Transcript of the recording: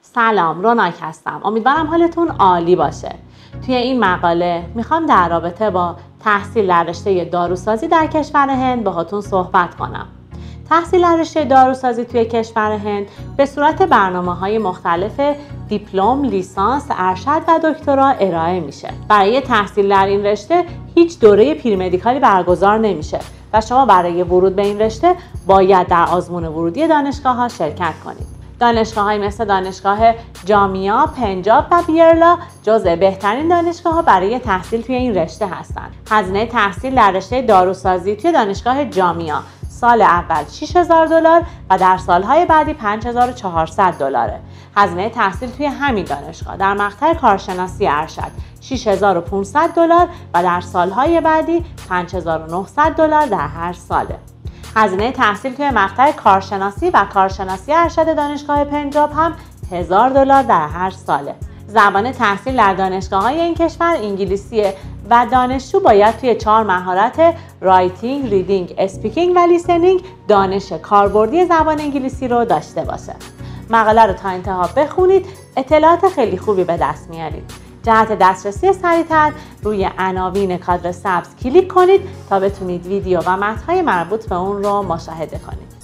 سلام، روناک هستم. امیدوارم حالتون عالی باشه. توی این مقاله میخوام در رابطه با تحصیل در رشته داروسازی در کشور هند باهاتون صحبت کنم. تحصیل در رشته داروسازی توی کشور هند به صورت برنامه‌های مختلف دیپلم، لیسانس، ارشد و دکترا ارائه میشه. برای تحصیل در این رشته هیچ دوره پریمدیکالی برگزار نمیشه و شما برای ورود به این رشته باید در آزمون ورودی دانشگاه‌ها شرکت کنید. دانشگاه‌هایی مثل دانشگاه جامیا، پنجاب و بیرلا جزو بهترین دانشگاه‌ها برای تحصیل توی این رشته هستند. هزینه تحصیل در رشته داروسازی توی دانشگاه جامیا سال اول $6000 و در سالهای بعدی $5400. هزینه تحصیل توی همین دانشگاه در مقطع کارشناسی ارشد $6500 و در سالهای بعدی $5900 در هر ساله. هزینه تحصیل توی مقطع کارشناسی و کارشناسی ارشد دانشگاه پنجاب هم $1000 در هر ساله. زبان تحصیل در دانشگاه‌های این کشور انگلیسیه و دانشجو باید توی 4 مهارت رایتینگ، ریدینگ، اسپیکینگ و لیسنینگ دانش کاربردی زبان انگلیسی رو داشته باشه. مقاله رو تا انتها بخونید، اطلاعات خیلی خوبی به دست میارید. جهت دسترسی سریع‌تر روی عناوین کادر سبز کلیک کنید تا بتونید ویدیو و متن‌های مربوط به اون رو مشاهده کنید.